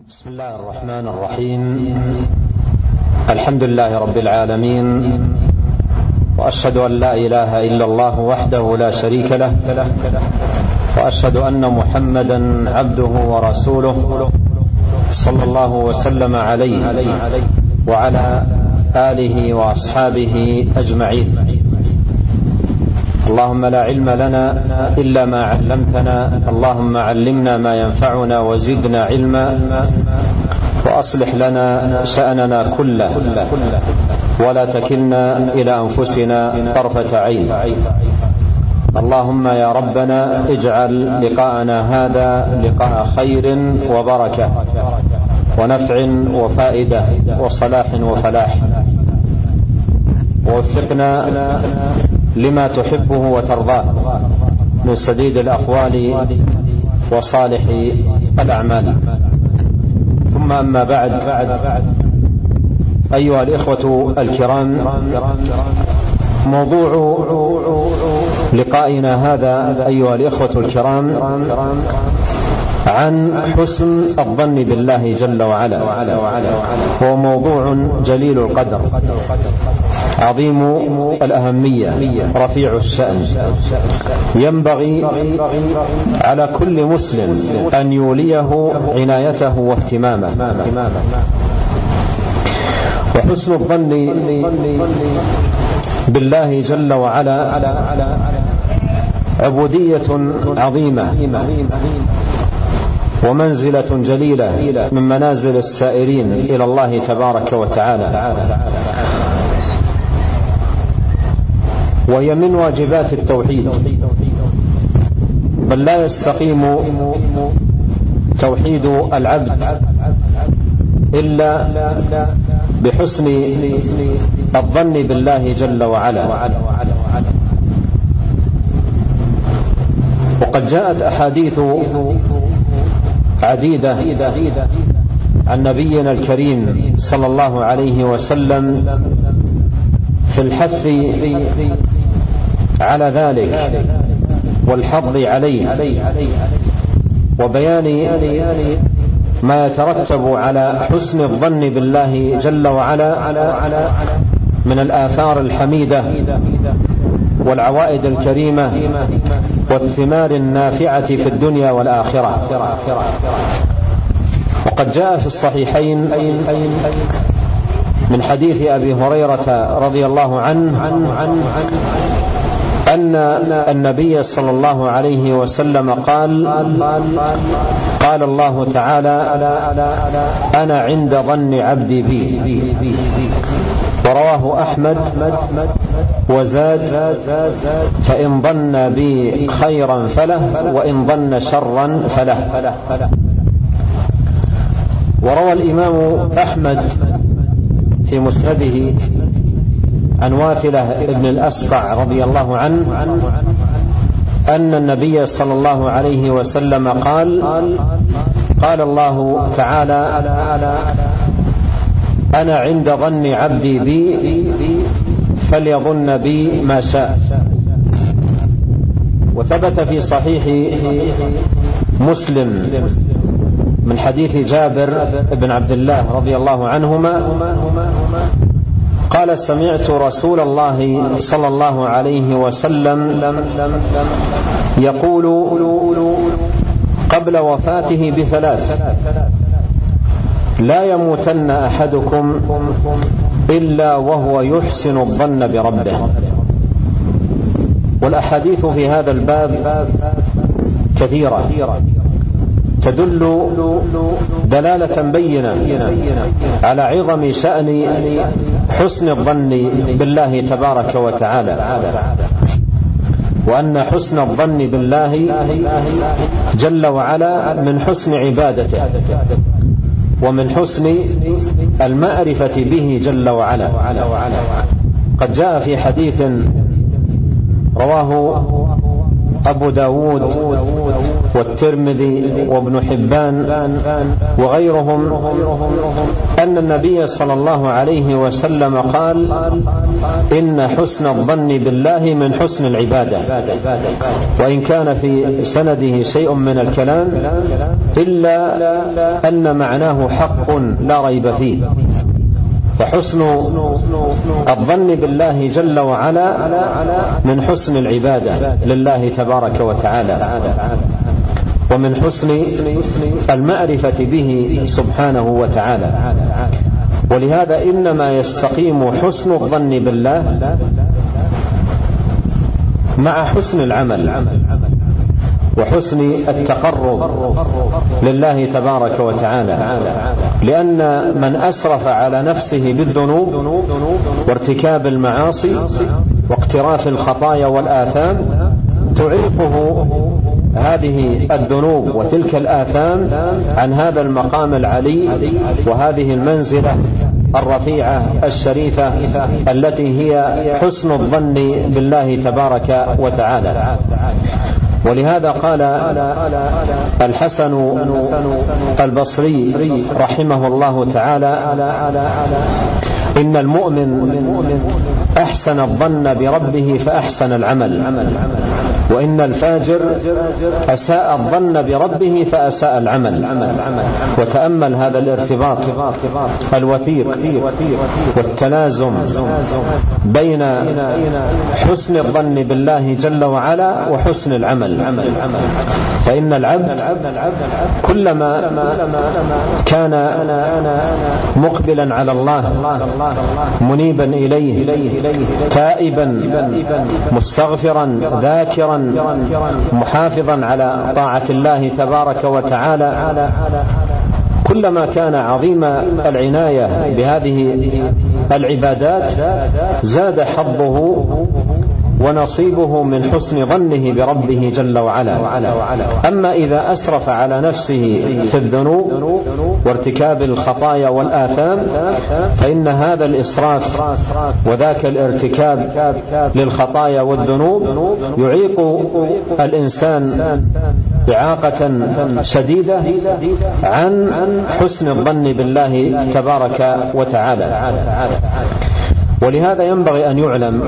بسم الله الرحمن الرحيم. الحمد لله رب العالمين، وأشهد أن لا إله إلا الله وحده لا شريك له، وأشهد أن محمدا عبده ورسوله صلى الله وسلم عليه وعلى آله وأصحابه أجمعين. اللهم لا علم لنا إلا ما علمتنا، اللهم علمنا ما ينفعنا وزدنا علما، وأصلح لنا شأننا كله ولا تكلنا إلى أنفسنا طرفة عين. اللهم يا ربنا اجعل لقاءنا هذا لقاء خير وبركة ونفع وفائدة وصلاح وفلاح، ووفقنا لما تحبه وترضاه من سديد الأقوال وصالح الأعمال. ثم أما بعد، أيها الإخوة الكرام، موضوع لقائنا هذا أيها الإخوة الكرام عن حسن الظن بالله جل وعلا، هو موضوع جليل القدر عظيم الأهمية رفيع الشأن، ينبغي على كل مسلم أن يوليه عنايته واهتمامه. وحسن الظن بالله جل وعلا عبودية عظيمة ومنزلة جليلة من منازل السائرين إلى الله تبارك وتعالى، وهي من واجبات التوحيد. بل لا يستقيم توحيد العبد إلا بحسن الظن بالله جل وعلا. وقد جاءت أحاديث عديدة عن نبينا الكريم صلى الله عليه وسلم في الحث على ذلك والحض عليه، وبيان ما يترتب على حسن الظن بالله جل وعلا من الآثار الحميدة والعوائد الكريمة والثمار النافعة في الدنيا والآخرة. وقد جاء في الصحيحين من حديث أبي هريرة رضي الله عنه أن النبي صلى الله عليه وسلم قال الله تعالى: أنا عند ظن عبدي بي. ورواه أحمد وزاد: فإن ظن بي خيرا فله، وإن ظن شرا فله. وروى الإمام أحمد في مسنده عن واثلة بن الأسقع رضي الله عنه أن النبي صلى الله عليه وسلم قال الله تعالى: أنا عند ظن عبدي بي فليظن بي ما شاء. وثبت في صحيح مسلم من حديث جابر بن عبد الله رضي الله عنهما قال: سمعت رسول الله صلى الله عليه وسلم يقول قبل وفاته بثلاث: لا يموتن أحدكم إلا وهو يحسن الظن بربه. والأحاديث في هذا الباب كثيرة تدل دلالة بينة على عظم شأن حسن الظن بالله تبارك وتعالى، وأن حسن الظن بالله جل وعلا من حسن عبادته ومن حسن المعرفة به جل وعلا. قد جاء في حديث رواه أبو داود والترمذي وابن حبان وغيرهم أن النبي صلى الله عليه وسلم قال: إن حسن الظن بالله من حسن العبادة، وإن كان في سنده شيء من الكلام إلا أن معناه حق لا ريب فيه. فحسن الظن بالله جل وعلا من حسن العبادة لله تبارك وتعالى، ومن حسن المعرفة به سبحانه وتعالى. ولهذا إنما يستقيم حسن الظن بالله مع حسن العمل وحسن التقرب لله تبارك وتعالى، لأن من أسرف على نفسه بالذنوب وارتكاب المعاصي واقتراف الخطايا والآثام تعيقه هذه الذنوب وتلك الآثام عن هذا المقام العلي وهذه المنزلة الرفيعة الشريفة التي هي حسن الظن بالله تبارك وتعالى. ولهذا قال الحسن البصري رحمه الله تعالى: إن المؤمن أحسن الظن بربه فأحسن العمل، وإن الفاجر أساء الظن بربه فأساء العمل. وتأمل هذا الارتباط الوثيق والتلازم بين حسن الظن بالله جل وعلا وحسن العمل. فإن العبد كلما كان مقبلا على الله منيبا إليه تائبا مستغفرا ذاكرا محافظا على طاعة الله تبارك وتعالى، كلما كان عظيم العناية بهذه العبادات زاد حظه ونصيبه من حسن ظنه بربه جل وعلا. أما إذا أسرف على نفسه في الذنوب وارتكاب الخطايا والآثام فإن هذا الإسراف وذاك الارتكاب للخطايا والذنوب يعيق الإنسان إعاقة شديدة عن حسن الظن بالله تبارك وتعالى. ولهذا ينبغي أن يعلم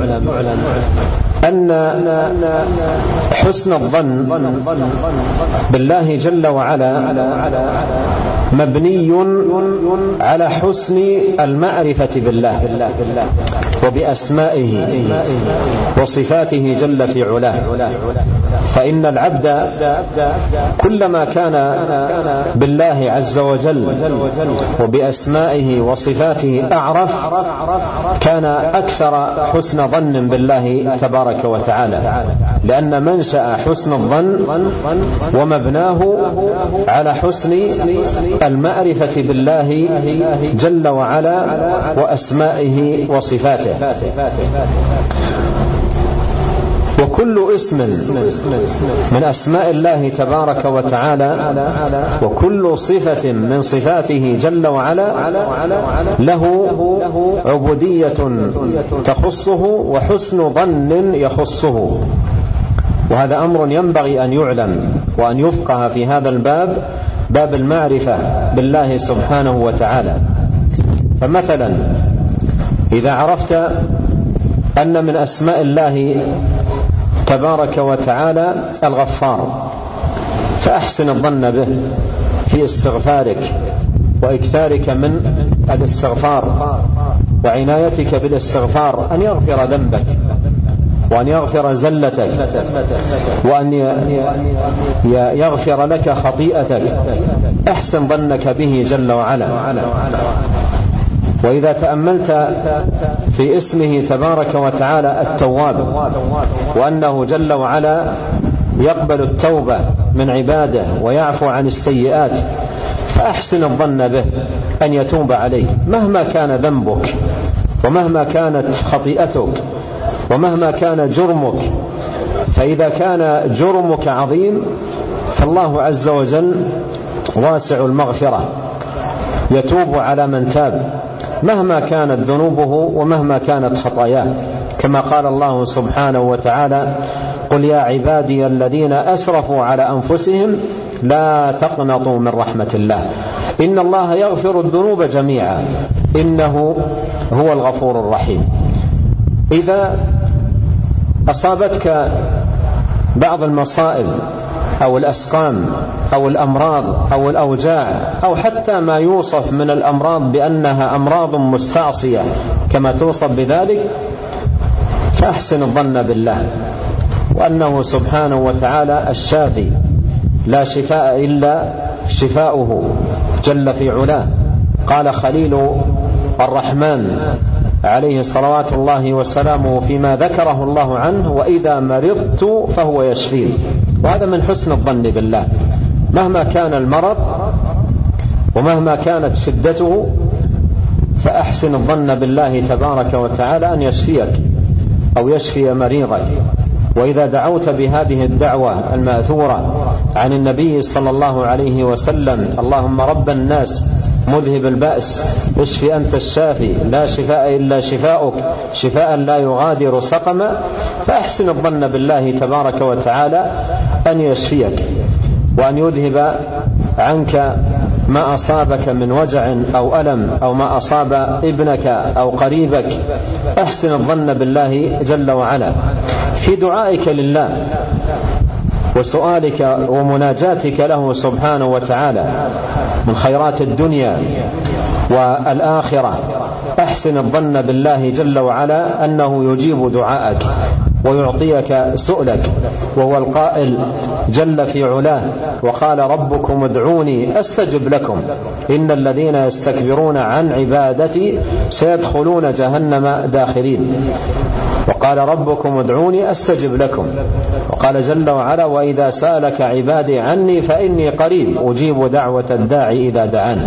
أن حسن الظن بالله جل وعلا مبني على حسن المعرفة بالله وبأسمائه وصفاته جل في علاه. فإن العبد كلما كان بالله عز وجل وبأسمائه وصفاته أعرف كان أكثر حسن ظن بالله تبارك وتعالى، لأن منشأ حسن الظن ومبناه على حسن المعرفة بالله جل وعلا وأسمائه وصفاته. وكل اسم من أسماء الله تبارك وتعالى وكل صفة من صفاته جل وعلا له عبودية تخصه وحسن ظن يخصه. وهذا أمر ينبغي أن يعلم وأن يفقه في هذا الباب، باب المعرفة بالله سبحانه وتعالى. فمثلا إذا عرفت أن من أسماء الله تبارك وتعالى الغفار، فأحسن الظن به في استغفارك وإكثارك من الاستغفار وعنايتك بالاستغفار، أن يغفر ذنبك وأن يغفر زلتك وأن يغفر لك خطيئتك. أحسن ظنك به جل وعلا. وإذا تأملت في اسمه تبارك وتعالى التواب، وأنه جل وعلا يقبل التوبة من عباده ويعفو عن السيئات، فأحسن الظن به أن يتوب عليك مهما كان ذنبك ومهما كانت خطيئتك ومهما كان جرمك. فإذا كان جرمك عظيم فالله عز وجل واسع المغفرة يتوب على من تاب مهما كانت ذنوبه ومهما كانت خطاياه، كما قال الله سبحانه وتعالى: قل يا عبادي الذين أسرفوا على أنفسهم لا تقنطوا من رحمة الله إن الله يغفر الذنوب جميعا إنه هو الغفور الرحيم. إذا أصابتك بعض المصائب أو الأسقام أو الأمراض أو الأوجاع أو حتى ما يوصف من الأمراض بأنها أمراض مستعصية كما توصف بذلك، فأحسن الظن بالله وأنه سبحانه وتعالى الشافي لا شفاء إلا شفاؤه جل في علاه. قال خليل الرحمن عليه صلوات الله وسلامه فيما ذكره الله عنه: وإذا مرضت فهو يشفين. وهذا من حسن الظن بالله، مهما كان المرض ومهما كانت شدته فأحسن الظن بالله تبارك وتعالى أن يشفيك أو يشفي مريضك. وإذا دعوت بهذه الدعوة المأثورة عن النبي صلى الله عليه وسلم: اللهم رب الناس مذهب البأس اشفي أنت الشافي لا شفاء إلا شفاؤك شفاء لا يغادر سقما، فأحسن الظن بالله تبارك وتعالى أن يشفيك وأن يذهب عنك ما أصابك من وجع أو ألم أو ما أصاب ابنك أو قريبك. أحسن الظن بالله جل وعلا في دعائك لله وسؤالك ومناجاتك له سبحانه وتعالى من خيرات الدنيا والآخرة. أحسن الظن بالله جل وعلا أنه يجيب دعاءك ويعطيك سؤلك، وهو القائل جل في علاه: وقال ربكم ادعوني أستجب لكم إن الذين يستكبرون عن عبادتي سيدخلون جهنم داخرين. وقال ربكم ادعوني أستجب لكم. وقال جل وعلا: وإذا سألك عبادي عني فإني قريب أجيب دعوة الداعي إذا دعان.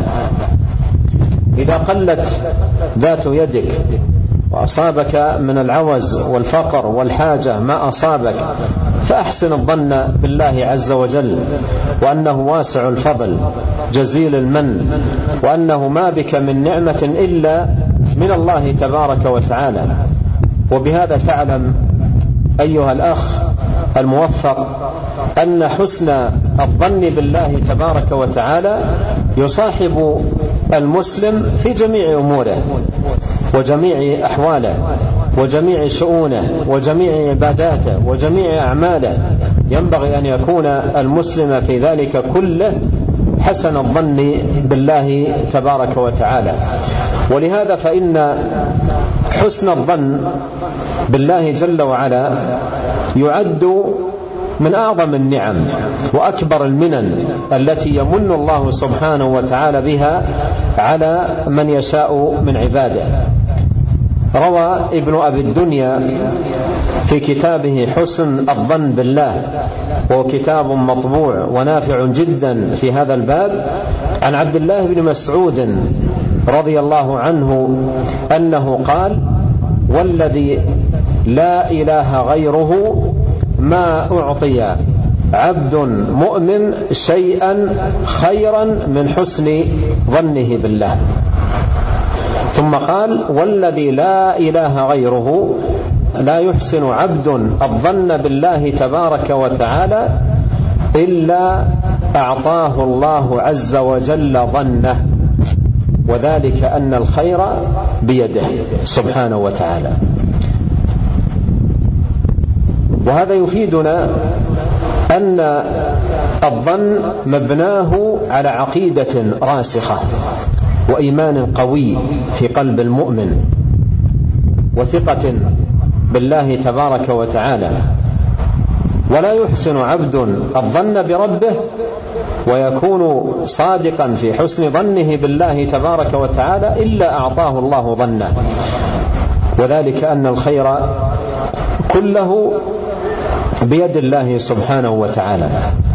إذا قلت ذات يدك وأصابك من العوز والفقر والحاجة ما أصابك، فأحسن الظن بالله عز وجل وأنه واسع الفضل جزيل المن، وأنه ما بك من نعمة إلا من الله تبارك وتعالى. وبهذا تعلم أيها الأخ الموفق أن حسن الظن بالله تبارك وتعالى يصاحب المسلم في جميع أموره وجميع أحواله وجميع شؤونه وجميع عباداته وجميع أعماله. ينبغي أن يكون المسلم في ذلك كله حسن الظن بالله تبارك وتعالى. ولهذا فإن حسن الظن بالله جل وعلا يعد من أعظم النعم وأكبر المنن التي يمن الله سبحانه وتعالى بها على من يشاء من عباده. روى ابن أبي الدنيا في كتابه حسن الظن بالله، وهو كتاب مطبوع ونافع جدا في هذا الباب، عن عبد الله بن مسعود رضي الله عنه أنه قال: والذي لا إله غيره ما أعطي عبد مؤمن شيئا خيرا من حسن ظنه بالله. ثم قال: والذي لا إله غيره لا يحسن عبد الظن بالله تبارك وتعالى إلا أعطاه الله عز وجل ظنه، وذلك أن الخير بيده سبحانه وتعالى. وهذا يفيدنا أن الظن مبناه على عقيدة راسخة وإيمان قوي في قلب المؤمن وثقة بالله تبارك وتعالى. ولا يحسن عبد الظن بربه ويكون صادقا في حسن ظنه بالله تبارك وتعالى إلا أعطاه الله ظنه، وذلك أن الخير كله بيد الله سبحانه وتعالى.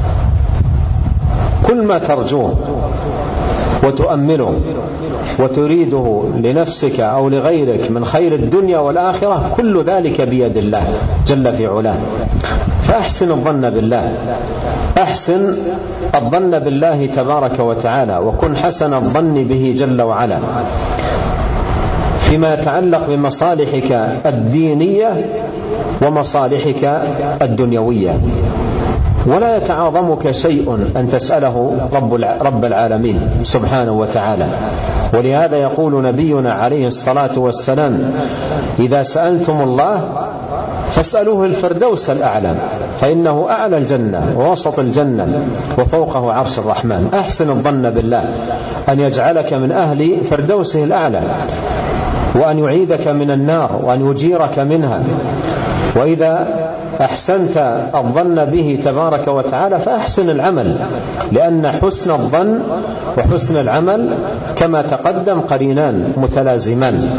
كل ما ترجوه وتؤمله وتريده لنفسك أو لغيرك من خير الدنيا والآخرة كل ذلك بيد الله جل في علاه. فأحسن الظن بالله، أحسن الظن بالله تبارك وتعالى، وكن حسن الظن به جل وعلا فيما يتعلق بمصالحك الدينية ومصالحك الدنيوية، ولا يتعاظمك شيء أن تسأله رب العالمين سبحانه وتعالى. ولهذا يقول نبينا عليه الصلاة والسلام: إذا سألتم الله فاسألوه الفردوس الأعلى، فإنه أعلى الجنة ووسط الجنة وفوقه عرش الرحمن. أحسن الظن بالله أن يجعلك من أهل فردوسه الأعلى، وأن يعيدك من النار، وأن يجيرك منها. وإذا أحسنت الظن به تبارك وتعالى فأحسن العمل، لأن حسن الظن وحسن العمل كما تقدم قرينان متلازمان،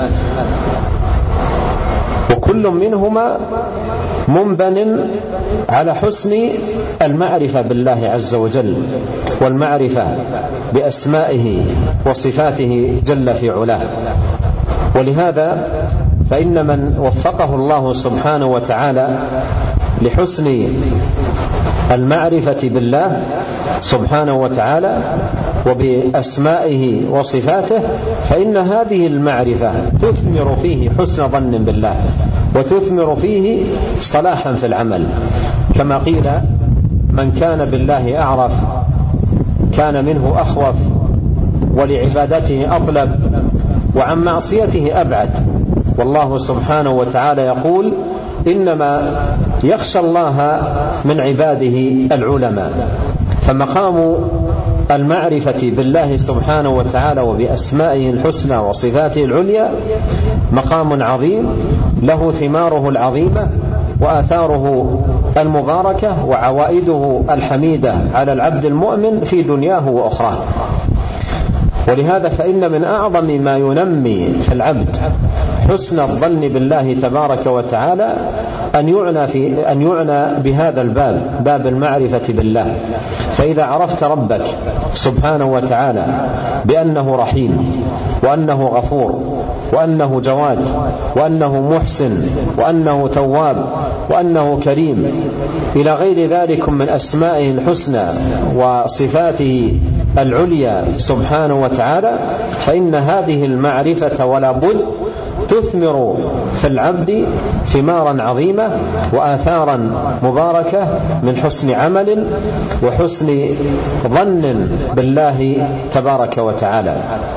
وكل منهما منبن على حسن المعرفة بالله عز وجل، والمعرفة بأسمائه وصفاته جل في علاه. ولهذا فإن من وفقه الله سبحانه وتعالى لحسن المعرفة بالله سبحانه وتعالى وبأسمائه وصفاته، فإن هذه المعرفة تثمر فيه حسن ظن بالله، وتثمر فيه صلاحا في العمل. كما قيل: من كان بالله أعرف كان منه أخوف، ولعبادته أطلب، وعن معصيته أبعد. والله سبحانه وتعالى يقول: إنما يخشى الله من عباده العلماء. فمقام المعرفة بالله سبحانه وتعالى وبأسمائه الحسنى وصفاته العليا مقام عظيم، له ثماره العظيمة وآثاره المباركة وعوائده الحميدة على العبد المؤمن في دنياه وأخراه. ولهذا فإن من أعظم ما ينمي في العبد حسن الظن بالله تبارك وتعالى أن يعنى بهذا الباب، باب المعرفة بالله. فإذا عرفت ربك سبحانه وتعالى بأنه رحيم، وأنه غفور، وأنه جواد، وأنه محسن، وأنه تواب، وأنه كريم، إلى غير ذلك من أسمائه الحسنى وصفاته العليا سبحانه وتعالى، فإن هذه المعرفة ولا بد تثمر في العبد ثمارا عظيمة وآثارا مباركة من حسن عمل وحسن ظن بالله تبارك وتعالى.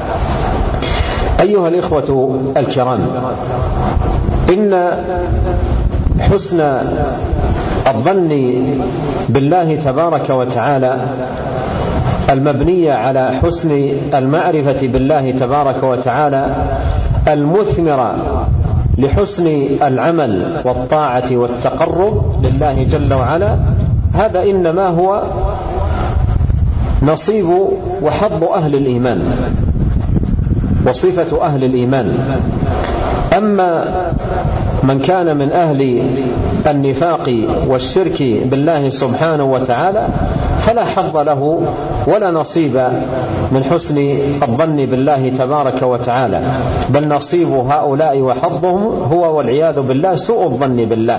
أيها الإخوة الكرام، إن حسن الظن بالله تبارك وتعالى المبنية على حسن المعرفة بالله تبارك وتعالى المثمرة لحسن العمل والطاعة والتقرب لله جل وعلا، هذا إنما هو نصيب وحظ أهل الإيمان وصفة أهل الإيمان. أما من كان من أهل النفاق والشرك بالله سبحانه وتعالى فلا حظ له ولا نصيب من حسن الظن بالله تبارك وتعالى، بل نصيب هؤلاء وحظهم هو والعياذ بالله سوء الظن بالله.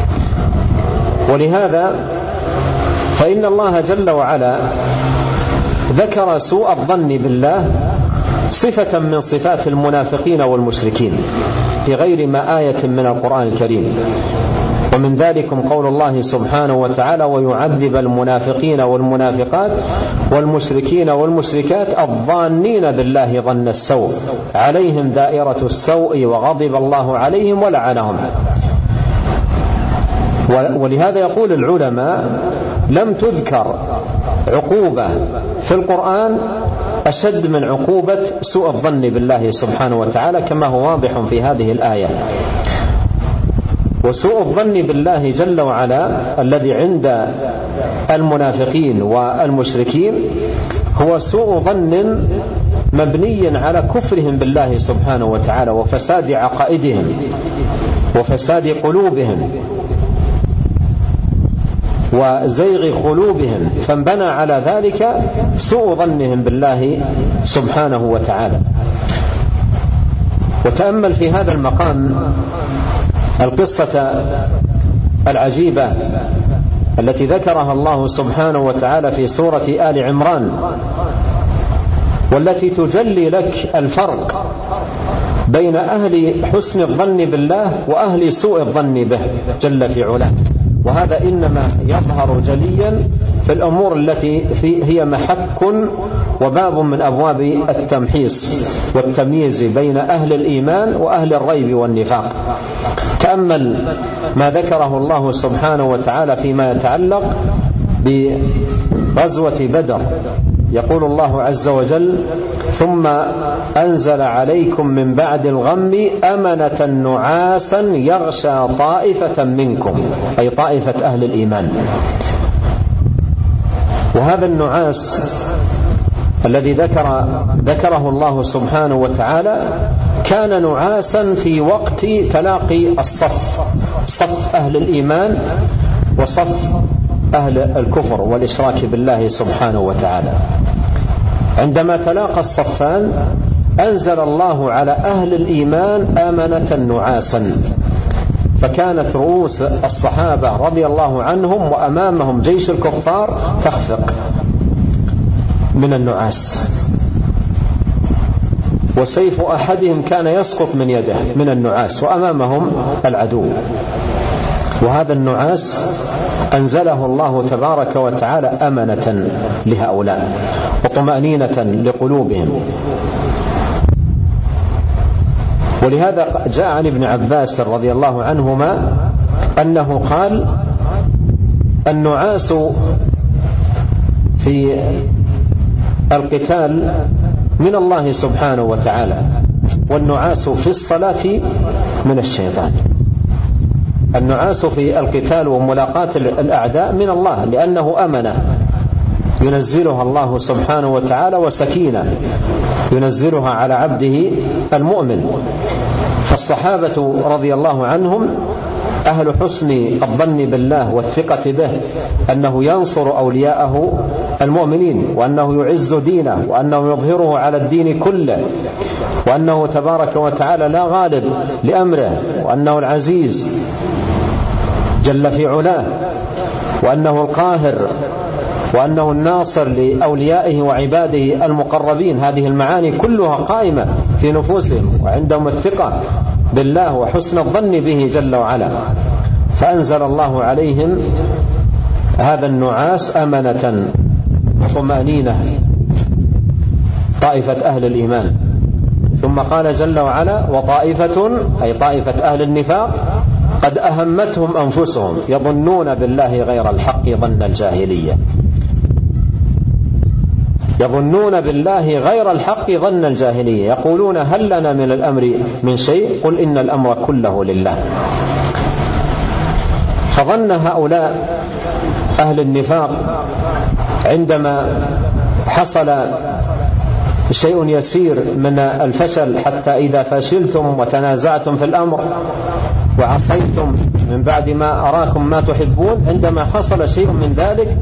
ولهذا فإن الله جل وعلا ذكر سوء الظن بالله صفة من صفات المنافقين والمشركين في غير ما آية من القرآن الكريم. ومن ذلكم قول الله سبحانه وتعالى: ويعذب المنافقين والمنافقات والمشركين والمشركات الظانين بالله ظن السوء عليهم دائرة السوء وغضب الله عليهم ولعنهم. ولهذا يقول العلماء: لم تذكر عقوبة في القرآن أشد من عقوبة سوء الظن بالله سبحانه وتعالى، كما هو واضح في هذه الآية. وسوء الظن بالله جل وعلا الذي عند المنافقين والمشركين هو سوء ظن مبني على كفرهم بالله سبحانه وتعالى وفساد عقائدهم وفساد قلوبهم وزيغ قلوبهم، فانبنى على ذلك سوء ظنهم بالله سبحانه وتعالى. وتأمل في هذا المقام القصة العجيبة التي ذكرها الله سبحانه وتعالى في سورة آل عمران، والتي تجلي لك الفرق بين أهل حسن الظن بالله وأهل سوء الظن به جل في علاه. وهذا إنما يظهر جليا في الأمور التي هي محك وباب من أبواب التمحيص والتمييز بين أهل الإيمان وأهل الريب والنفاق. تأمل ما ذكره الله سبحانه وتعالى فيما يتعلق بغزوة بدر. يقول الله عز وجل: ثم أنزل عليكم من بعد الغم أمنة نعاسا يغشى طائفة منكم، أي طائفة أهل الإيمان. وهذا النعاس الذي ذكره الله سبحانه وتعالى كان نعاسا في وقت تلاقي صف أهل الإيمان وصف أهل الكفر والإشراك بالله سبحانه وتعالى. عندما تلاقى الصفان أنزل الله على أهل الإيمان آمنة نعاسا، فكانت رؤوس الصحابة رضي الله عنهم وأمامهم جيش الكفار تخفق من النعاس، وسيف أحدهم كان يسقط من يده من النعاس وأمامهم العدو. وهذا النعاس أنزله الله تبارك وتعالى أمنة لهؤلاء وطمأنينة لقلوبهم. ولهذا جاء عن ابن عباس رضي الله عنهما أنه قال: النعاس في القتال من الله سبحانه وتعالى، والنعاس في الصلاة من الشيطان. النعاس في القتال وملاقاة الأعداء من الله، لأنه أمنة ينزلها الله سبحانه وتعالى، وسكينة ينزلها على عبده المؤمن. فالصحابة رضي الله عنهم أهل حسن الظن بالله والثقة به، أنه ينصر أولياءه المؤمنين، وأنه يعز دينه، وأنه يظهره على الدين كله، وأنه تبارك وتعالى لا غالب لأمره، وأنه العزيز جل في علاه، وأنه القاهر، وأنه الناصر لأوليائه وعباده المقربين. هذه المعاني كلها قائمة في نفوسهم، وعندهم الثقة بالله وحسن الظن به جل وعلا. فأنزل الله عليهم هذا النعاس أمنة وطمأنينة طائفة أهل الإيمان. ثم قال جل وعلا: وطائفة، أي طائفة أهل النفاق، قد أهمتهم أنفسهم يظنون بالله غير الحق ظن الجاهلية. يظنون بالله غير الحق ظن الجاهلية، يقولون: هل لنا من الأمر من شيء؟ قل إن الأمر كله لله. فظن هؤلاء أهل النفاق عندما حصل شيء يسير من الفشل، حتى إذا فشلتم وتنازعتم في الأمر وعصيتم من بعد ما أراكم ما تحبون، عندما حصل شيء من ذلك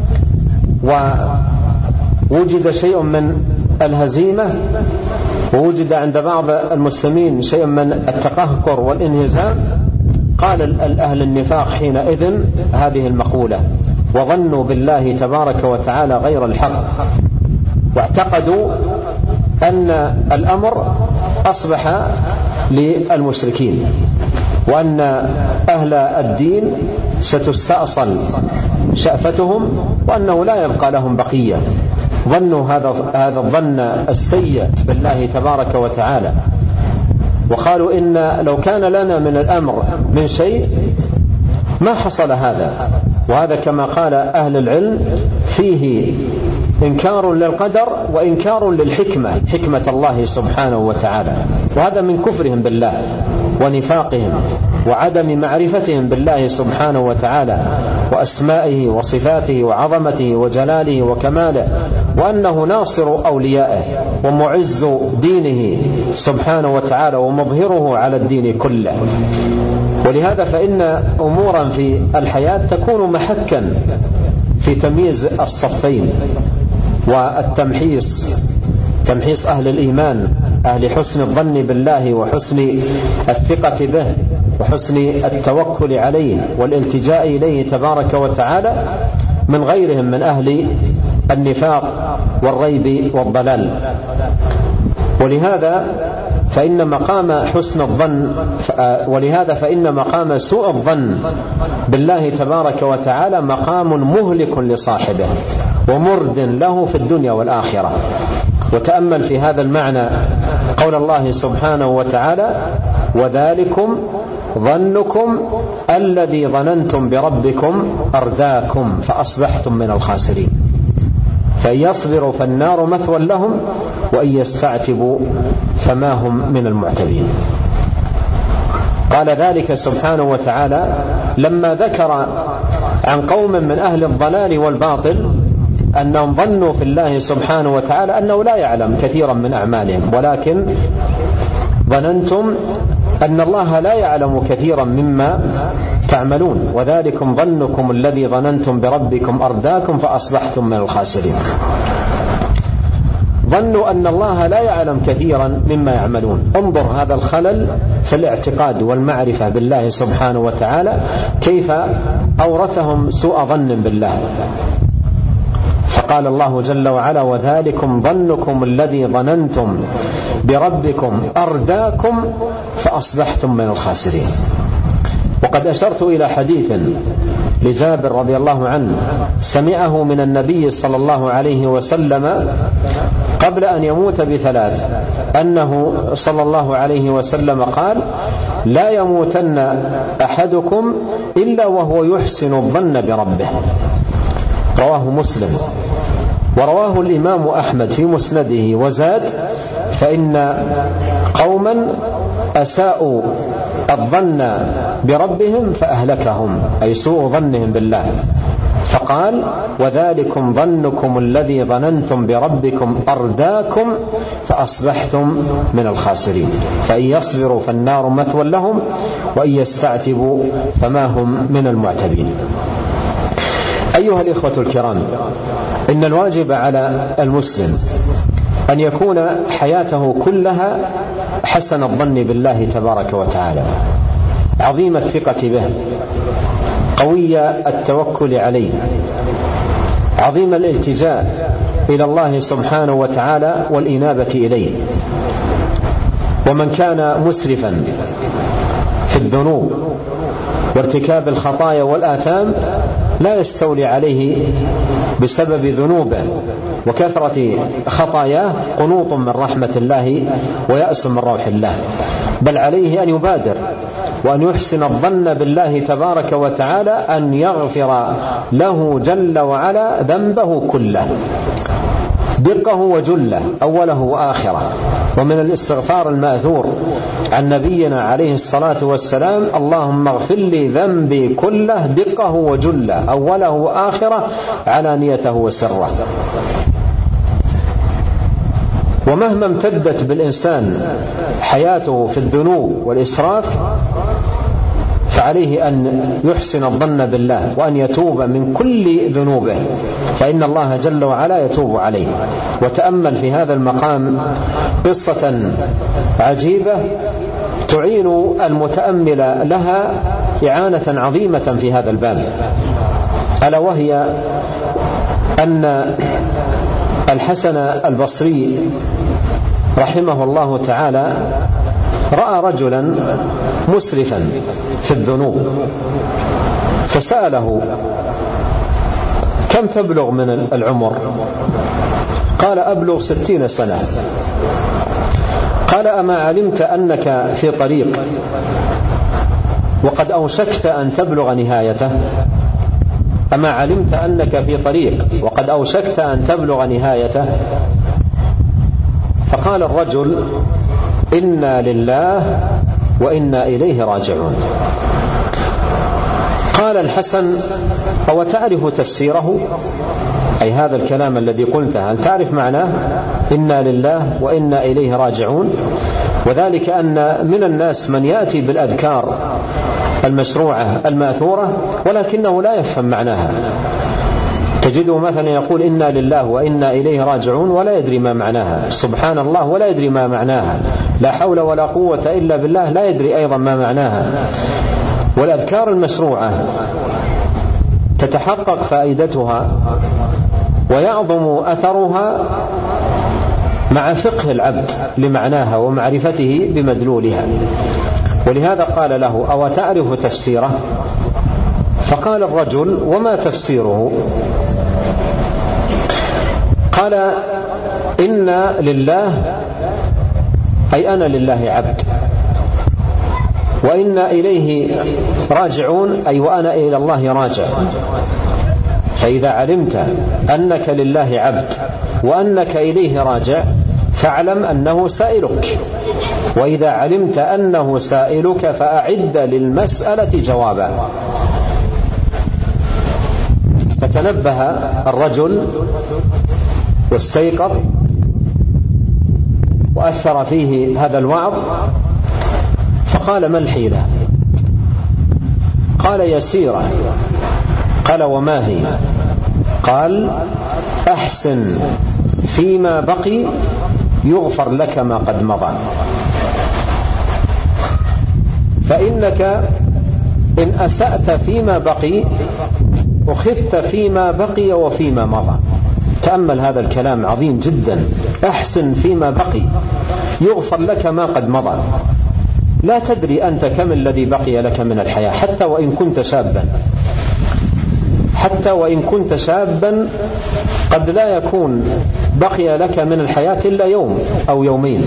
ووجد شيء من الهزيمة، ووجد عند بعض المسلمين شيء من التقهقر والانهزام، قال أهل النفاق حينئذ هذه المقولة: وظنوا بالله تبارك وتعالى غير الحق، واعتقدوا أن الأمر أصبح للمشركين، وأن أهل الدين ستستأصل شأفتهم، وأنه لا يبقى لهم بقية. ظنوا هذا الظن السيء بالله تبارك وتعالى، وقالوا: إن لو كان لنا من الأمر من شيء ما حصل هذا. وهذا كما قال أهل العلم فيه إنكار للقدر وإنكار للحكمة، حكمة الله سبحانه وتعالى. وهذا من كفرهم بالله ونفاقهم وعدم معرفتهم بالله سبحانه وتعالى وأسمائه وصفاته وعظمته وجلاله وكماله، وأنه ناصر أوليائه ومعز دينه سبحانه وتعالى ومظهره على الدين كله. ولهذا فإن أمورا في الحياة تكون محكا في تمييز الصفين والتمحيص، تمحيص أهل الإيمان، أهل حسن الظن بالله وحسن الثقة به وحسن التوكل عليه والالتجاء إليه تبارك وتعالى، من غيرهم من أهل النفاق والريب والضلال. ولهذا فإن مقام حسن الظن ولهذا فإن مقام سوء الظن بالله تبارك وتعالى مقام مهلك لصاحبه ومرد له في الدنيا والآخرة. وتأمل في هذا المعنى قول الله سبحانه وتعالى: وذلكم ظنكم الذي ظننتم بربكم أرداكم فأصبحتم من الخاسرين. فإن يصبروا فالنار مثوى لهم وإن يستعتبوا فما هم من المعتبين. قال ذلك سبحانه وتعالى لما ذكر عن قوم من أهل الضلال والباطل أنهم ظنوا في الله سبحانه وتعالى أنه لا يعلم كثيرا من أعمالهم، ولكن ظننتم أن الله لا يعلم كثيرا مما تعملون. وذلكم ظنكم الذي ظننتم بربكم أرداكم فأصبحتم من الخاسرين. ظنوا أن الله لا يعلم كثيرا مما يعملون. انظر هذا الخلل في الاعتقاد والمعرفة بالله سبحانه وتعالى كيف أورثهم سوء ظن بالله. فقال الله جل وعلا: وذلكم ظنكم الذي ظننتم بربكم أرداكم فأصبحتم من الخاسرين. وقد أشرت إلى حديث لجابر رضي الله عنه سمعه من النبي صلى الله عليه وسلم قبل أن يموت بثلاث، أنه صلى الله عليه وسلم قال: لا يموتن أحدكم إلا وهو يحسن الظن بربه. رواه مسلم. ورواه الإمام أحمد في مسنده وزاد: فإن قوما أساءوا الظن بربهم فأهلكهم، أي سوء ظنهم بالله. فقال: وذلكم ظنكم الذي ظننتم بربكم أرداكم فأصبحتم من الخاسرين. فإن يصبروا فالنار مثوى لهم وإن يستعتبوا فما هم من المعتبين. أيها الإخوة الكرام، إن الواجب على المسلم أن يكون حياته كلها حسن الظن بالله تبارك وتعالى، عظيم الثقة به، قوي التوكل عليه، عظيم الالتجاء إلى الله سبحانه وتعالى والإنابة إليه. ومن كان مسرفا في الذنوب وارتكاب الخطايا والآثام لا يستولي عليه بسبب ذنوبه وكثرة خطاياه قنوط من رحمة الله ويأس من روح الله، بل عليه أن يبادر وأن يحسن الظن بالله تبارك وتعالى أن يغفر له جل وعلا ذنبه كله، دقه وجله، أوله وآخره. ومن الاستغفار المأثور عن نبينا عليه الصلاة والسلام: اللهم اغفر لي ذنبي كله دقه وجله، أوله وآخره، علانيته وسره. ومهما امتدت بالإنسان حياته في الذنوب والإسراف فعليه أن يحسن الظن بالله وأن يتوب من كل ذنوبه، فإن الله جل وعلا يتوب عليه. وتأمل في هذا المقام قصة عجيبة تعين المتأمل لها إعانة عظيمة في هذا الباب، ألا وهي أن الحسن البصري رحمه الله تعالى رأى رجلا مسرفا في الذنوب فسأله: كم تبلغ من العمر؟ قال: أبلغ 60 سنة. قال: أما علمت أنك في طريق وقد أوشكت أن تبلغ نهايته؟ أما علمت أنك في طريق وقد أوشكت أن تبلغ نهايته؟ فقال الرجل: إنا لله وإنا إليه راجعون. قال الحسن: أو تعرف تفسيره؟ أي هذا الكلام الذي قلته هل تعرف معناه؟ إنا لله وإنا إليه راجعون. وذلك أن من الناس من يأتي بالأذكار المشروعة الماثورة ولكنه لا يفهم معناها. تجده مثلا يقول إنا لله وإنا إليه راجعون ولا يدري ما معناها، سبحان الله ولا يدري ما معناها، لا حول ولا قوة إلا بالله لا يدري أيضا ما معناها. والأذكار المشروعة تتحقق فائدتها ويعظم أثرها مع فقه العبد لمعناها ومعرفته بمدلولها. ولهذا قال له: أو تعرف تفسيره؟ فقال الرجل: وما تفسيره؟ قال: إن لله، أي أنا لله عبد، وإنا إليه راجعون، أي وأنا إلى الله راجع. فإذا علمت أنك لله عبد وأنك إليه راجع فاعلم أنه سائلك، وإذا علمت أنه سائلك فأعد للمسألة جوابا. فتنبه الرجل واستيقظ وأثر فيه هذا الوعظ، فقال: ما الحيلة؟ قال: يسيرة. قال: وما هي؟ قال: أحسن فيما بقي يغفر لك ما قد مضى، فإنك إن أسأت فيما بقي أخذت فيما بقي وفيما مضى. تأمل هذا الكلام عظيم جدا. أحسن فيما بقي يغفر لك ما قد مضى. لا تدري أنت كم الذي بقي لك من الحياة، حتى وإن كنت شابا، حتى وإن كنت شابا قد لا يكون بقي لك من الحياة إلا يوم أو يومين،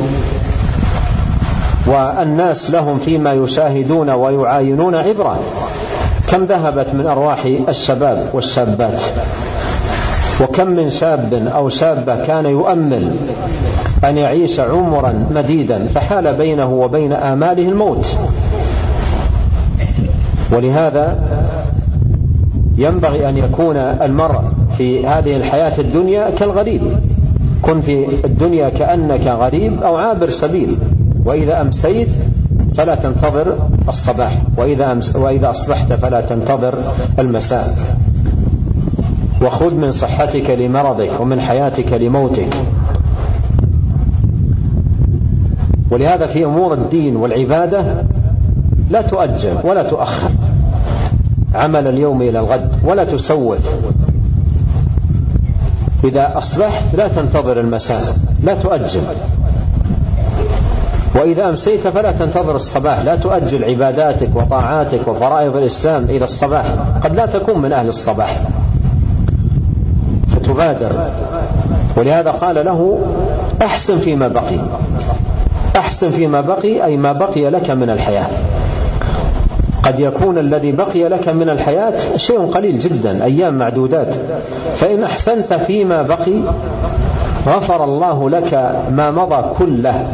والناس لهم فيما يشاهدون ويعاينون عبرة. كم ذهبت من أرواح الشباب والشابات، وكم من شاب أو شابة كان يؤمل أن يعيش عمرا مديدا فحال بينه وبين آماله الموت. ولهذا ينبغي أن يكون المرء في هذه الحياة الدنيا كالغريب. كن في الدنيا كأنك غريب أو عابر سبيل، وإذا أمسيت فلا تنتظر الصباح، وإذا أصبحت فلا تنتظر المساء. وخذ من صحتك لمرضك ومن حياتك لموتك. ولهذا في أمور الدين والعبادة لا تؤجل ولا تؤخر عمل اليوم إلى الغد، ولا تسوف. إذا أصبحت لا تنتظر المساء، لا تؤجل. وإذا أمسيت فلا تنتظر الصباح، لا تؤجل عباداتك وطاعاتك وفرائض الإسلام إلى الصباح، قد لا تكون من أهل الصباح، فتبادر. ولهذا قال له: أحسن فيما بقي. أحسن فيما بقي أي ما بقي لك من الحياة. قد يكون الذي بقي لك من الحياة شيء قليل جدا، أيام معدودات، فإن أحسنت فيما بقي غفر الله لك ما مضى كله،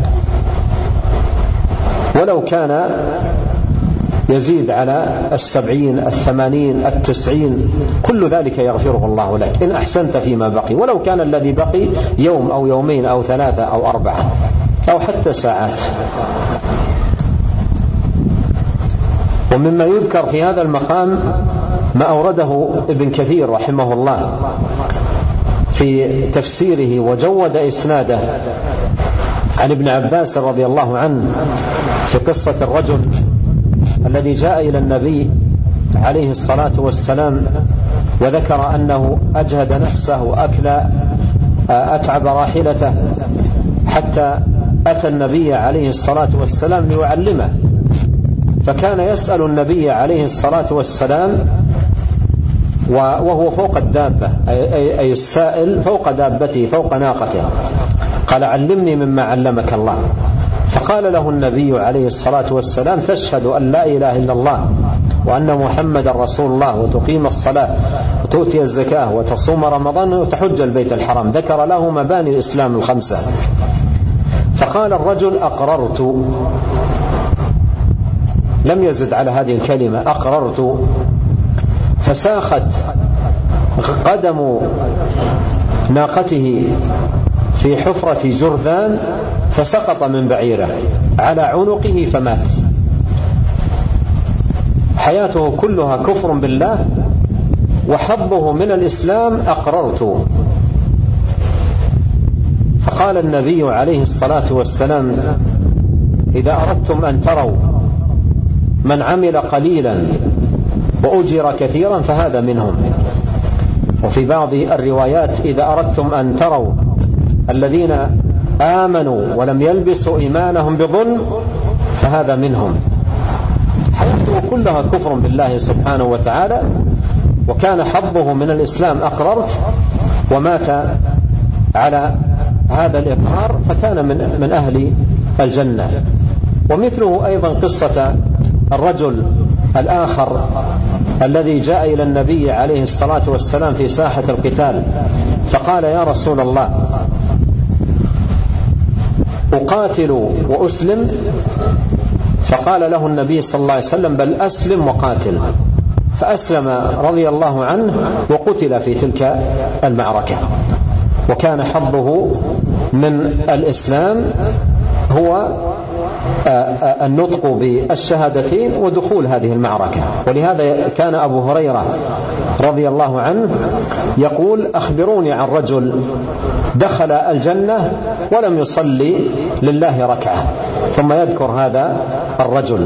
ولو كان يزيد على 70 80 90، كل ذلك يغفره الله لك إن أحسنت فيما بقي، ولو كان الذي بقي يوم أو يومين أو 3 أو 4 أو حتى ساعات. ومما يذكر في هذا المقام ما أورده ابن كثير رحمه الله في تفسيره وجود إسناده عن ابن عباس رضي الله عنه في قصة الرجل الذي جاء إلى النبي عليه الصلاة والسلام وذكر أنه أجهد نفسه أتعب راحلته حتى أتى النبي عليه الصلاة والسلام ليعلمه، فكان يسأل النبي عليه الصلاة والسلام وهو فوق الدابة، أي السائل فوق دابته فوق ناقته، قال: علمني مما علمك الله. فقال له النبي عليه الصلاة والسلام: تشهد أن لا إله إلا الله وأن محمد رسول الله، وتقيم الصلاة وتؤتي الزكاة وتصوم رمضان وتحج البيت الحرام. ذكر له مباني الإسلام ال5. فقال الرجل: أقررت. لم يزد على هذه الكلمة، أقررت. فساخت قدم ناقته في حفرة جرذان فسقط من بعيره على عنقه فمات. حياته كلها كفر بالله، وحظه من الإسلام أقررت. فقال النبي عليه الصلاة والسلام: إذا أردتم أن تروا من عمل قليلا وأجر كثيرا فهذا منهم. وفي بعض الروايات: إذا أردتم أن تروا الذين آمنوا ولم يلبسوا إيمانهم بظلم فهذا منهم. حياته كلها كفر بالله سبحانه وتعالى، وكان حظه من الإسلام أقررت، ومات على هذا الإقرار فكان من أهل الجنة. ومثله أيضا قصة الرجل الآخر الذي جاء إلى النبي عليه الصلاة والسلام في ساحة القتال فقال: يا رسول الله، أقاتل وأسلم؟ فقال له النبي صلى الله عليه وسلم: بل أسلم وقاتل. فأسلم رضي الله عنه وقتل في تلك المعركة. وكان حظه من الإسلام هو النطق بالشهادتين ودخول هذه المعركة. ولهذا كان أبو هريرة رضي الله عنه يقول: أخبروني عن رجل دخل الجنة ولم يصلي لله ركعة، ثم يذكر هذا الرجل.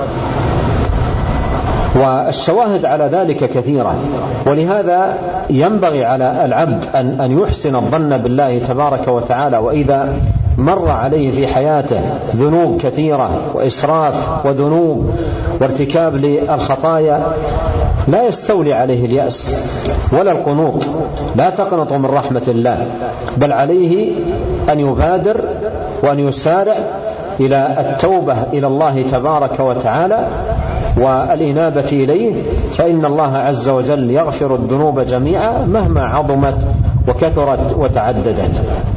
والشواهد على ذلك كثيرة. ولهذا ينبغي على العبد أن يحسن الظن بالله تبارك وتعالى، وإذا مر عليه في حياته ذنوب كثيرة وإسراف وذنوب وارتكاب للخطايا لا يستولي عليه اليأس ولا القنوط. لا تقنطوا من رحمة الله، بل عليه أن يبادر وأن يسارع إلى التوبة إلى الله تبارك وتعالى والإنابة إليه، فإن الله عز وجل يغفر الذنوب جميعا مهما عظمت وكثرت وتعددت.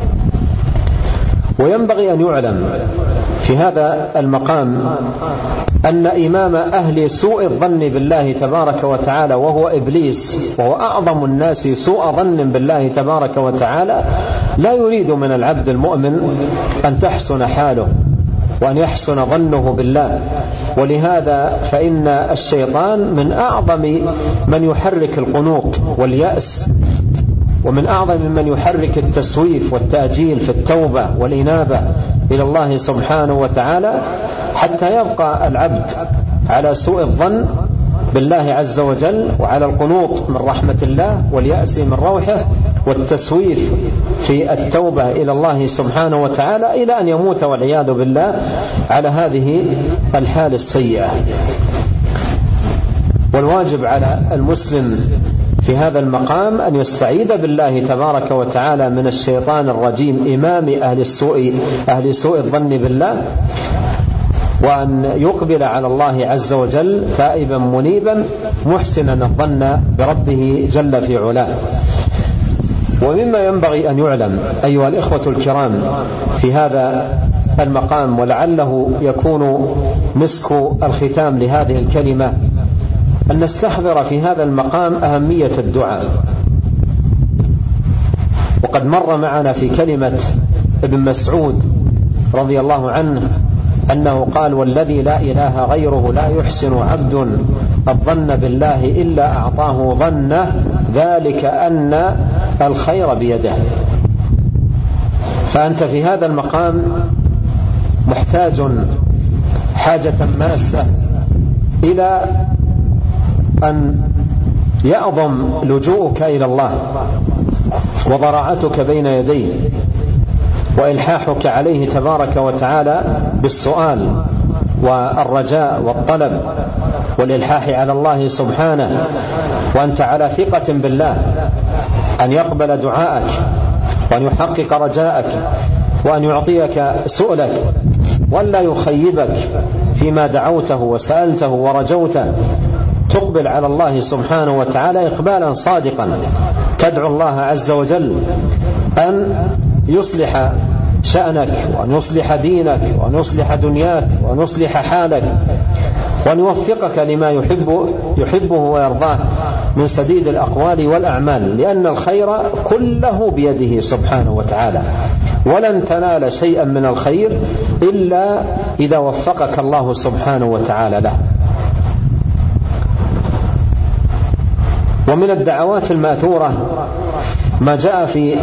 وينبغي أن يعلم في هذا المقام أن إمام أهل سوء الظن بالله تبارك وتعالى وهو إبليس، وهو أعظم الناس سوء ظن بالله تبارك وتعالى، لا يريد من العبد المؤمن أن تحسن حاله وأن يحسن ظنه بالله. ولهذا فإن الشيطان من أعظم من يحرك القنوط واليأس، ومن أعظم من يحرك التسويف والتأجيل في التوبة والإنابة إلى الله سبحانه وتعالى، حتى يبقى العبد على سوء الظن بالله عز وجل وعلى القنوط من رحمة الله واليأس من روحه والتسويف في التوبة إلى الله سبحانه وتعالى، إلى أن يموت والعياذ بالله على هذه الحال السيئة. والواجب على المسلم في هذا المقام أن يستعيذ بالله تبارك وتعالى من الشيطان الرجيم إمام أهل سوء الظن بالله، وأن يقبل على الله عز وجل تائبا منيبا محسنا الظن بربه جل في علاه. ومما ينبغي أن يعلم أيها الإخوة الكرام في هذا المقام، ولعله يكون مسك الختام لهذه الكلمة، أن نستحضر في هذا المقام أهمية الدعاء. وقد مر معنا في كلمة ابن مسعود رضي الله عنه أنه قال: والذي لا إله غيره لا يحسن عبد الظن بالله إلا أعطاه ظنه، ذلك أن الخير بيده. فأنت في هذا المقام محتاج حاجة ماسة إلى أن يعظم لجوءك إلى الله وضراعتك بين يديه وإلحاحك عليه تبارك وتعالى بالسؤال والرجاء والطلب والإلحاح على الله سبحانه، وأنت على ثقة بالله أن يقبل دعاءك وأن يحقق رجاءك وأن يعطيك سؤلك وأن لا يخيبك فيما دعوته وسألته ورجوته. تقبل على الله سبحانه وتعالى إقبالا صادقا، تدعو الله عز وجل أن يصلح شأنك وأن يصلح دينك وأن يصلح دنياك وأن يصلح حالك وأن يوفقك لما يحبه ويرضاه من سديد الأقوال والأعمال، لأن الخير كله بيده سبحانه وتعالى، ولن تنال شيئا من الخير إلا إذا وفقك الله سبحانه وتعالى له. ومن الدعوات الماثورة ما جاء في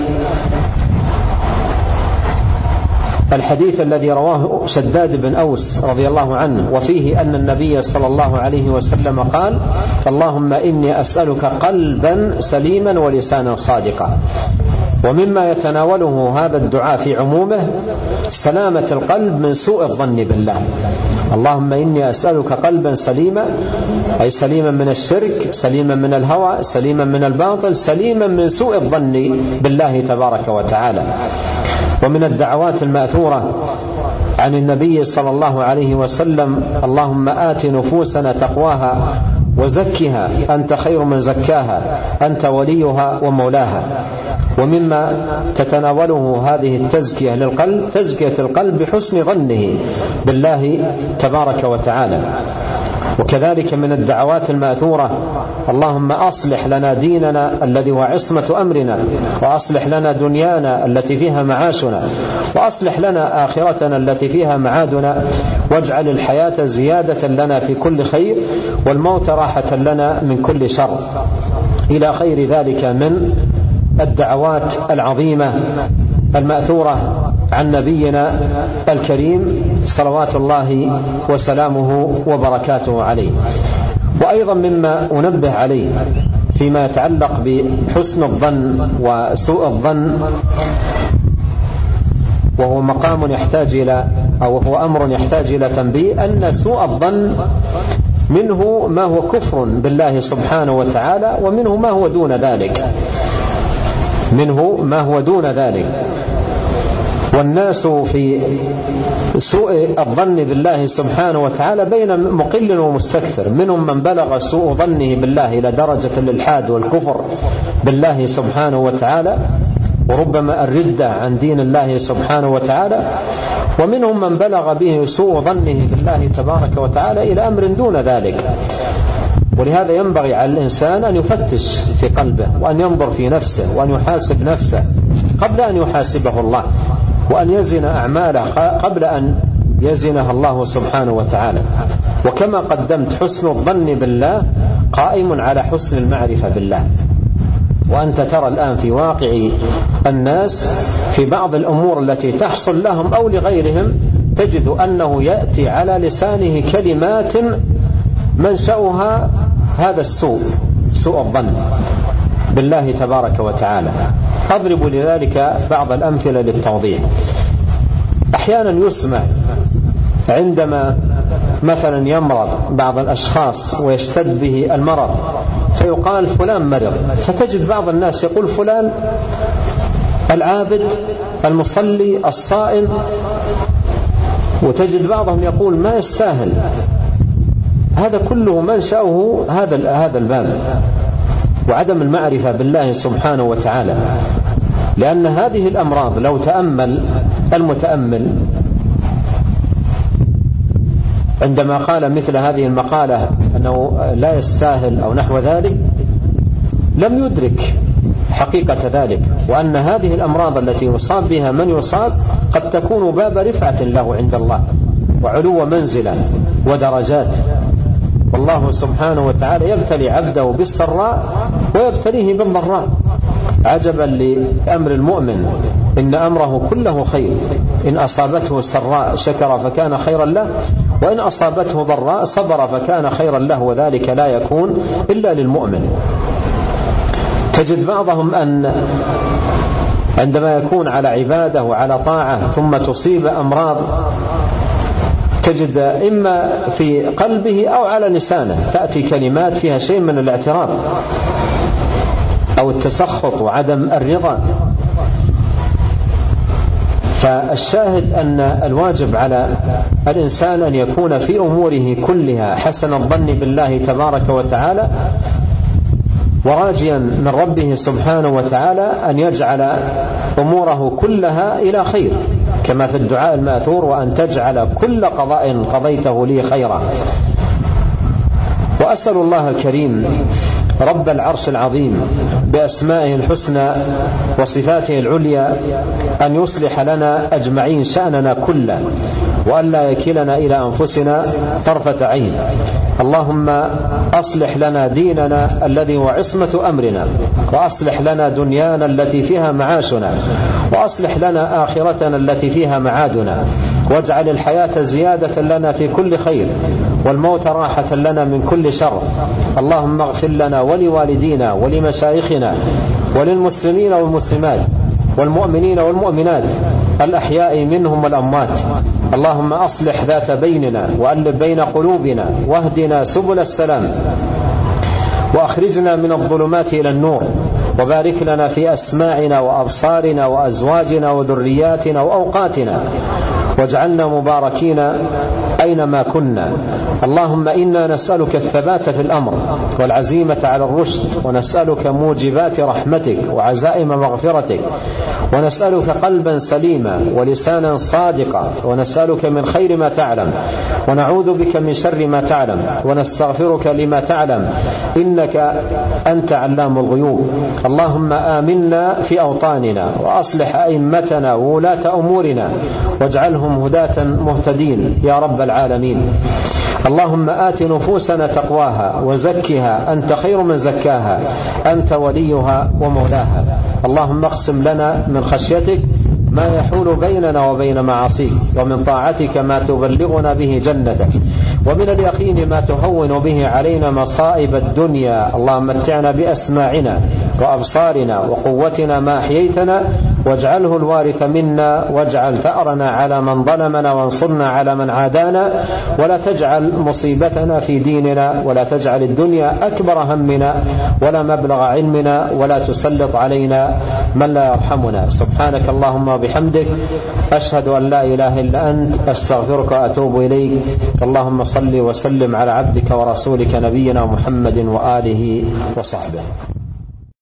الحديث الذي رواه شداد بن أوس رضي الله عنه، وفيه أن النبي صلى الله عليه وسلم قال: اللهم إني أسألك قلبا سليما ولسانا صادقا. ومما يتناوله هذا الدعاء في عمومه سلامة القلب من سوء الظن بالله. اللهم إني أسألك قلبا سليما، أي سليما من الشرك، سليما من الهوى، سليما من الباطل، سليما من سوء الظن بالله تبارك وتعالى. ومن الدعوات المأثورة عن النبي صلى الله عليه وسلم: اللهم آت نفوسنا تقواها وزكها أنت خير من زكاها أنت وليها ومولاها. ومما تتناوله هذه التزكية للقلب تزكية القلب بحسن ظنه بالله تبارك وتعالى. وكذلك من الدعوات المأثورة: اللهم أصلح لنا ديننا الذي هو عصمة أمرنا، وأصلح لنا دنيانا التي فيها معاشنا، وأصلح لنا آخرتنا التي فيها معادنا، واجعل الحياة زيادة لنا في كل خير، والموت راحة لنا من كل شر، إلى خير ذلك من الدعوات العظيمة المأثورة عن نبينا الكريم صلوات الله وسلامه وبركاته عليه. وأيضا مما أنبه عليه فيما يتعلق بحسن الظن وسوء الظن، وهو مقام يحتاج إلى أو هو أمر يحتاج إلى تنبيه، أن سوء الظن منه ما هو كفر بالله سبحانه وتعالى، ومنه ما هو دون ذلك، منه ما هو دون ذلك. والناس في سوء الظن بالله سبحانه وتعالى بين مقل ومستكثر، منهم من بلغ سوء ظنه بالله إلى درجة الإلحاد والكفر بالله سبحانه وتعالى، وربما الردة عن دين الله سبحانه وتعالى، ومنهم من بلغ به سوء ظنه بالله تبارك وتعالى إلى أمر دون ذلك. ولهذا ينبغي على الإنسان أن يفتش في قلبه، وأن ينظر في نفسه، وأن يحاسب نفسه قبل أن يحاسبه الله، وأن يزن أعماله قبل أن يزنها الله سبحانه وتعالى. وكما قدمت حسن الظن بالله قائم على حسن المعرفة بالله. وأنت ترى الآن في واقع الناس في بعض الأمور التي تحصل لهم أو لغيرهم، تجد أنه يأتي على لسانه كلمات منشأها هذا السوء، سوء الظن بالله تبارك وتعالى. أضرب لذلك بعض الأمثلة للتوضيح. أحيانا يسمع عندما مثلا يمرض بعض الأشخاص ويشتد به المرض فيقال فلان مرض، فتجد بعض الناس يقول فلان العابد المصلي الصائم، وتجد بعضهم يقول ما يستاهل. هذا كله منشأه هذا الباب، وعدم المعرفة بالله سبحانه وتعالى. لأن هذه الأمراض لو تأمل المتأمل عندما قال مثل هذه المقالة أنه لا يستاهل أو نحو ذلك، لم يدرك حقيقة ذلك، وأن هذه الأمراض التي يصاب بها من يصاب قد تكون باب رفعة له عند الله، وعلو منزلة ودرجات. والله سبحانه وتعالى يبتلي عبده بالسراء ويبتليه بالضراء. عجبا لأمر المؤمن، إن أمره كله خير، إن أصابته سراء شكر فكان خيرا له، وإن أصابته ضراء صبر فكان خيرا له، وذلك لا يكون إلا للمؤمن. تجد بعضهم أن عندما يكون على عبادة وعلى طاعة ثم تصيب أمراض، تجد إما في قلبه أو على لسانه تأتي كلمات فيها شيء من الاعتراض أو التسخط وعدم الرضا. فالشاهد أن الواجب على الإنسان أن يكون في أموره كلها حسن الظن بالله تبارك وتعالى، وراجيا من ربه سبحانه وتعالى أن يجعل أموره كلها إلى خير، كما في الدعاء المأثور: وأن تجعل كل قضاء قضيته لي خيرا. وأسأل الله الكريم رب العرش العظيم بأسمائه الحسنى وصفاته العليا أن يصلح لنا أجمعين شأننا كله، وأن لا يكلنا إلى أنفسنا طرفة عين. اللهم أصلح لنا ديننا الذي هو عصمة أمرنا، وأصلح لنا دنيانا التي فيها معاشنا، وأصلح لنا آخرتنا التي فيها معادنا، واجعل الحياة زيادة لنا في كل خير، والموت راحة لنا من كل شر. اللهم اغفر لنا ولوالدينا ولمشايخنا وللمسلمين والمسلمات والمؤمنين والمؤمنات الأحياء منهم والأموات. اللهم أصلح ذات بيننا وألف بين قلوبنا واهدنا سبل السلام وأخرجنا من الظلمات إلى النور، وبارك لنا في أسماعنا وأبصارنا وأزواجنا وذرياتنا وأوقاتنا، واجعلنا مباركين أينما كنا. اللهم إنا نسألك الثبات في الأمر والعزيمة على الرشد، ونسألك موجبات رحمتك وعزائم مغفرتك، ونسألك قلبا سليما ولسانا صادقا، ونسألك من خير ما تعلم ونعوذ بك من شر ما تعلم، ونستغفرك لما تعلم إنك أنت علام الغيوب. اللهم آمنا في أوطاننا وأصلح أئمتنا وولاة أمورنا واجعلهم هداة مهتدين يا رب العالمين. اللهم آت نفوسنا تقواها وزكها أنت خير من زكاها، أنت وليها ومولاها. اللهم اقسم لنا من خشيتك ما يحول بيننا وبين معاصيك، ومن طاعتك ما تبلغنا به جنتك، ومن اليقين ما تهون به علينا مصائب الدنيا. اللهم متعنا بأسماعنا وأبصارنا وقوتنا ما أحييتنا، واجعله الوارث منا، واجعل ثأرنا على من ظلمنا، وانصرنا على من عادانا، ولا تجعل مصيبتنا في ديننا، ولا تجعل الدنيا أكبر همنا ولا مبلغ علمنا، ولا تسلط علينا من لا يرحمنا. سبحانك اللهم وبحمدك، أشهد أن لا إله إلا أنت، أستغفرك وأتوب إليك. اللهم صل وسلم على عبدك ورسولك نبينا محمد وآله وصحبه.